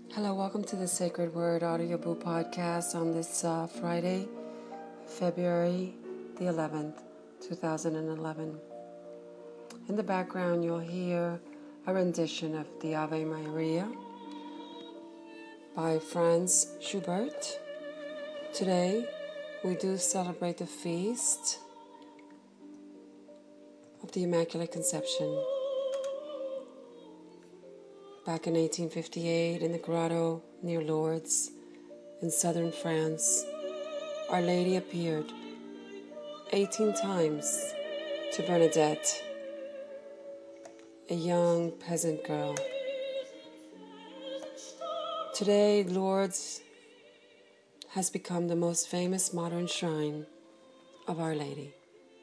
Hello, welcome to the Sacred Word Audiobook Podcast on this Friday, February the 11th, 2011. In the background, you'll hear a rendition of the Ave Maria by Franz Schubert. Today, we do celebrate the feast of the Immaculate Conception. Back in 1858, in the grotto near Lourdes, in southern France, Our Lady appeared 18 times to Bernadette, a young peasant girl. Today, Lourdes has become the most famous modern shrine of Our Lady.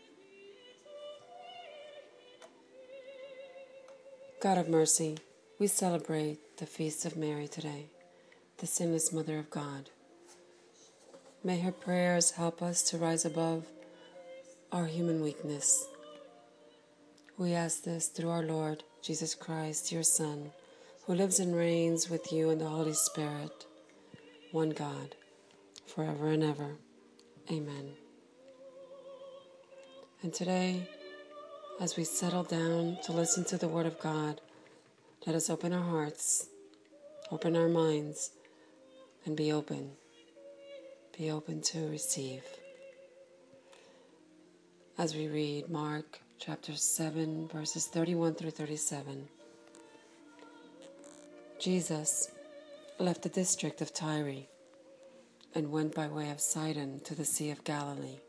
God of mercy, we celebrate the Feast of Mary today, the sinless Mother of God. May her prayers help us to rise above our human weakness. We ask this through our Lord Jesus Christ, your Son, who lives and reigns with you in the Holy Spirit, one God, forever and ever. Amen. And today, as we settle down to listen to the Word of God, let us open our hearts, open our minds, and be open. Be open to receive. As we read Mark chapter 7, verses 31 through 37. Jesus left the district of Tyre and went by way of Sidon to the Sea of Galilee,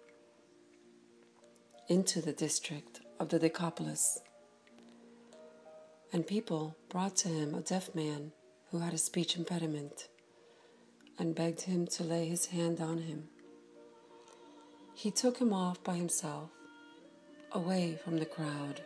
into the district of the Decapolis. And people brought to him a deaf man who had a speech impediment, and begged him to lay his hand on him. He took him off by himself, away from the crowd.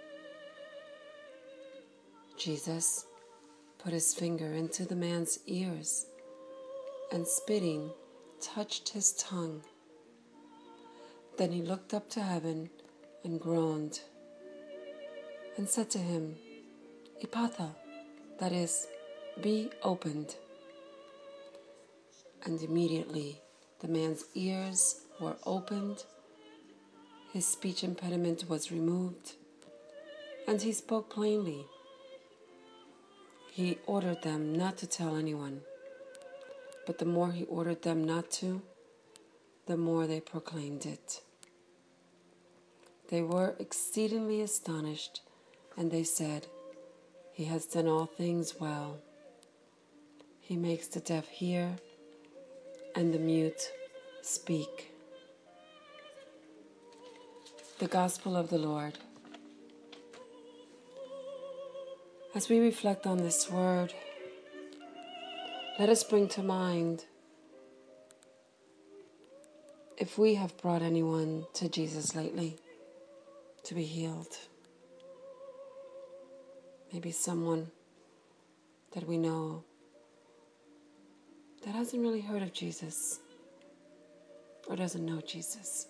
Jesus put his finger into the man's ears, and spitting, touched his tongue. Then he looked up to heaven and groaned, and said to him, Ephphatha, that is, be opened. And immediately the man's ears were opened, his speech impediment was removed, and he spoke plainly. He ordered them not to tell anyone, but the more he ordered them not to, the more they proclaimed it. They were exceedingly astonished, and they said, He has done all things well. He makes the deaf hear, and the mute speak. The Gospel of the Lord. As we reflect on this word, let us bring to mind if we have brought anyone to Jesus lately to be healed. Maybe someone that we know that hasn't really heard of Jesus or doesn't know Jesus,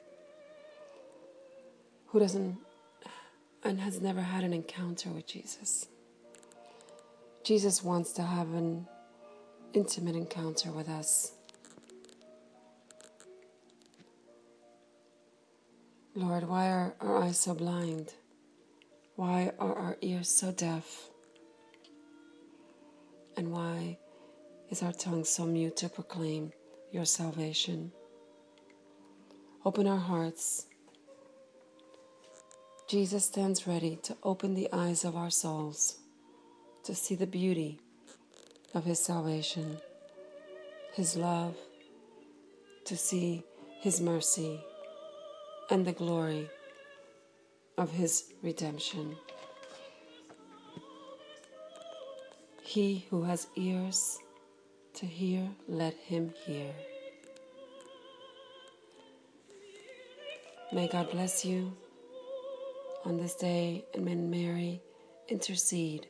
who doesn't and has never had an encounter with Jesus. Jesus wants to have an intimate encounter with us. Lord, why are our eyes so blind? Why are our ears so deaf? And why is our tongue so mute to proclaim your salvation? Open our hearts. Jesus stands ready to open the eyes of our souls, to see the beauty of his salvation, his love, to see his mercy, and the glory of his redemption. He who has ears to hear, let him hear. May God bless you on this day, and may Mary intercede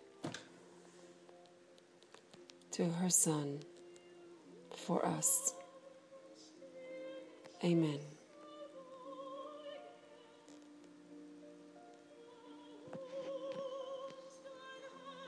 to her Son for us. Amen.